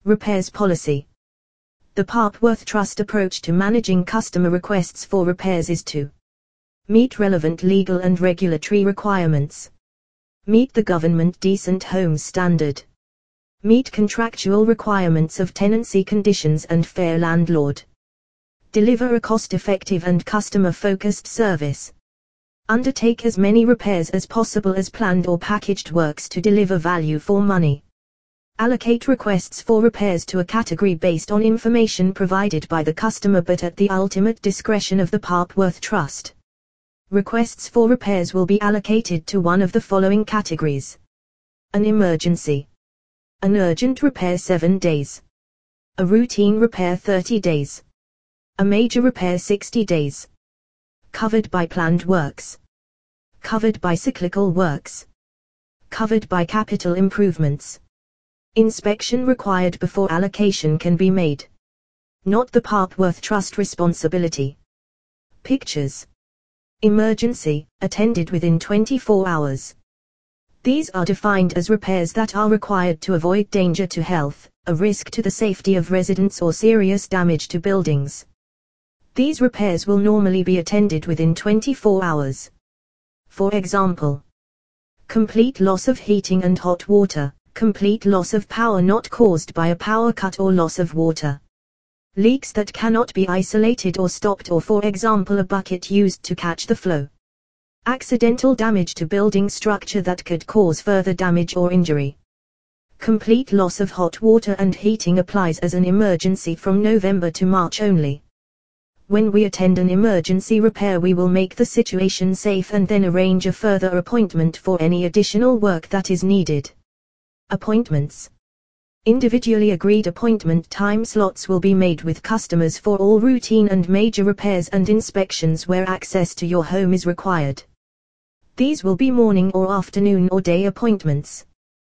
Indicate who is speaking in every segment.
Speaker 1: Repairs policy. The Papworth Trust approach to managing customer requests for repairs is to meet relevant legal and regulatory requirements, meet the Government Decent Homes Standard, meet contractual requirements of tenancy conditions and fair landlord, deliver a cost-effective and customer-focused service, undertake as many repairs as possible as planned or packaged works to deliver value for money. Allocate requests for repairs to a category based on information provided by the customer but at the ultimate discretion of the Papworth Trust. Requests for repairs will be allocated to one of the following categories. An emergency. An urgent repair 7 days. A routine repair 30 days. A major repair 60 days. Covered by planned works. Covered by cyclical works. Covered by capital improvements. Inspection required before allocation can be made. Not the Papworth Trust responsibility. Pictures. Emergency, attended within 24 hours. These are defined as repairs that are required to avoid danger to health, a risk to the safety of residents or serious damage to buildings. These repairs will normally be attended within 24 hours. For example, complete loss of heating and hot water, complete loss of power not caused by a power cut or loss of water. Leaks that cannot be isolated or stopped, or for example a bucket used to catch the flow. Accidental damage to building structure that could cause further damage or injury. Complete loss of hot water and heating applies as an emergency from November to March only. When we attend an emergency repair, we will make the situation safe and then arrange a further appointment for any additional work that is needed. Appointments. Individually agreed appointment time slots will be made with customers for all routine and major repairs and inspections where access to your home is required. These will be morning or afternoon or day appointments.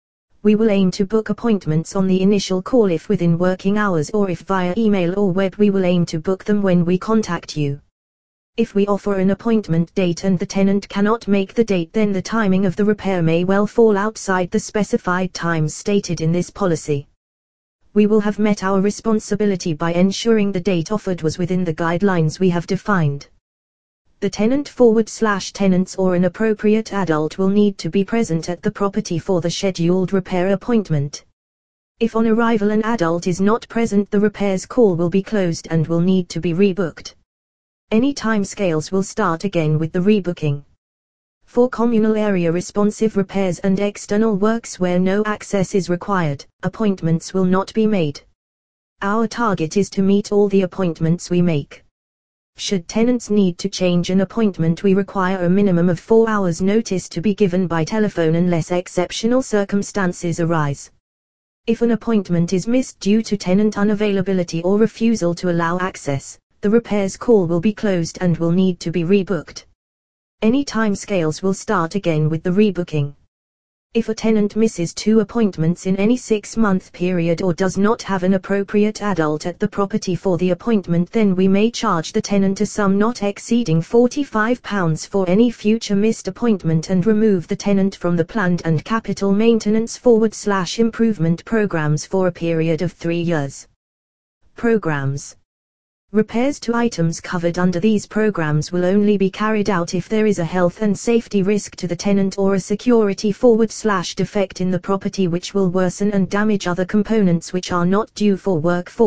Speaker 1: We will aim to book appointments on the initial call if within working hours, or if via email or web we will aim to book them when we contact you. If we offer an appointment date and the tenant cannot make the date, then the timing of the repair may well fall outside the specified times stated in this policy. We will have met our responsibility by ensuring the date offered was within the guidelines we have defined. The tenant/tenants or an appropriate adult will need to be present at the property for the scheduled repair appointment. If on arrival an adult is not present, the repairs call will be closed and will need to be rebooked. Any timescales will start again with the rebooking. For communal area responsive repairs and external works where no access is required, appointments will not be made. Our target is to meet all the appointments we make. Should tenants need to change an appointment, we require a minimum of 4 hours notice to be given by telephone unless exceptional circumstances arise. If an appointment is missed due to tenant unavailability or refusal to allow access, the repairs call will be closed and will need to be rebooked. Any timescales will start again with the rebooking. If a tenant misses 2 appointments in any 6-month period or does not have an appropriate adult at the property for the appointment, then we may charge the tenant a sum not exceeding £45 for any future missed appointment and remove the tenant from the planned and capital maintenance/improvement programs for a period of 3 years. Programs. Repairs to items covered under these programs will only be carried out if there is a health and safety risk to the tenant or a security/defect in the property which will worsen and damage other components which are not due for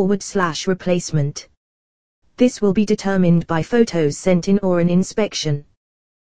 Speaker 1: work/replacement. This will be determined by photos sent in or an inspection.